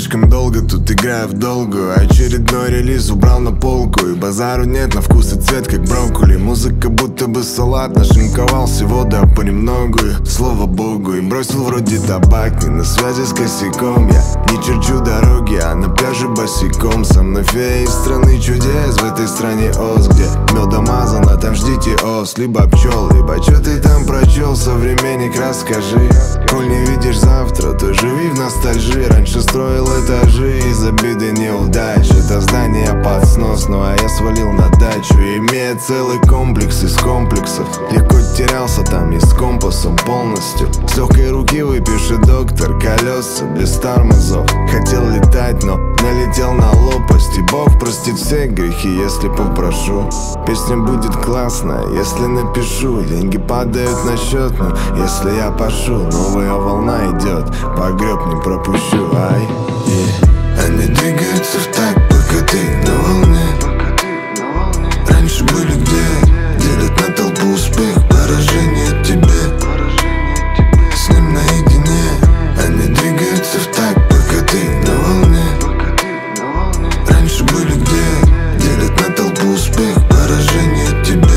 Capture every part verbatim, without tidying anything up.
слишком долго тут играю в долгую. Очередной релиз убрал на полку, и базару нет, на вкус и цвет как брокколи. Музыка будто бы салат, нашинковал всего да понемногу, слава богу. И бросил вроде табак, не на связи с косяком. Я не черчу дороги, а на пляже босиком. Со мной фея из страны чудес, в этой стране Оз, где медом мазано, там ждите ос. Либо пчел, либо чё ты там прочел, современник, расскажи. Коль не видишь завтра, то живи в ностальжи. Раньше строил этажи из обиды неудач. Это здание под снос, ну а я свалил на дачу, имея целый комплекс из комплексов. Легко терялся там и с компасом полностью. С легкой руки выпивший доктор, колеса без тормозов. Хотел летать, но налетел на лопасть. И Бог простит все грехи, если попрошу. Песня будет классная, если напишу. Деньги падают на счет, но если я пошу, новая волна идет, погреб не пропущу. Ай, yeah. Они двигаются в такт, пока ты на волне. Раньше были где, делят на толпу успех, поражение тебе. С ним наедине. Они двигаются в такт, пока ты на волне. Раньше были где, делят на толпу успех, поражение тебе.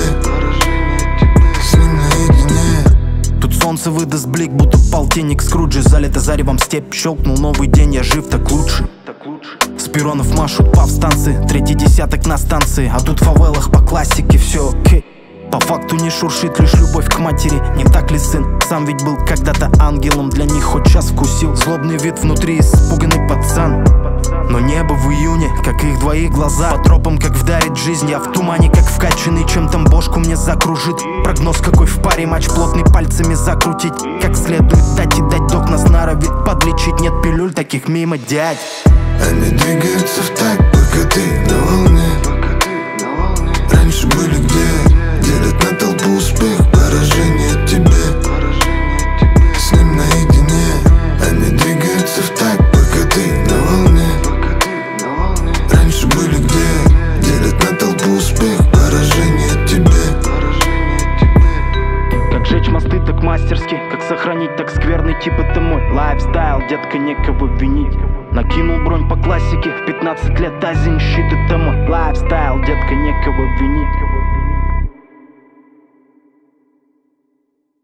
С ним наедине. Тут солнце выдаст блик, будто полтинник Скруджи. Залито заревом степь, щелкнул новый день, я жив, так лучше. С перронов машут повстанцы, третий десяток на станции. А тут в фавелах по классике все окей. По факту не шуршит лишь любовь к матери. Не так ли, сын? Сам ведь был когда-то ангелом. Для них хоть час вкусил злобный вид внутри, испуганный пацан. Но небо в июне, как их двоих глаза. По тропам, как вдарит жизнь, я в тумане, как вкачанный. Чем там бошку мне закружит. Прогноз какой в паре, матч плотный, пальцами закрутить. Как следует дать и дать, док нас норовит подлечить. Нет пилюль таких мимо, дядь. Они двигаются в такт, пока ты на волне. Раньше были где, делят на толпу успех, поражение тебе. С ним наедине. Они двигаются в такт, пока ты на волне. Раньше были где, делят на толпу успех, поражение тебе. Как жечь мосты так мастерски, как сохранить так скверный тип, это мой лайфстайл, детка, некого винить. Накинул бронь по классике, в пятнадцать лет азин щит, это мой лайфстайл, детка, некого винить.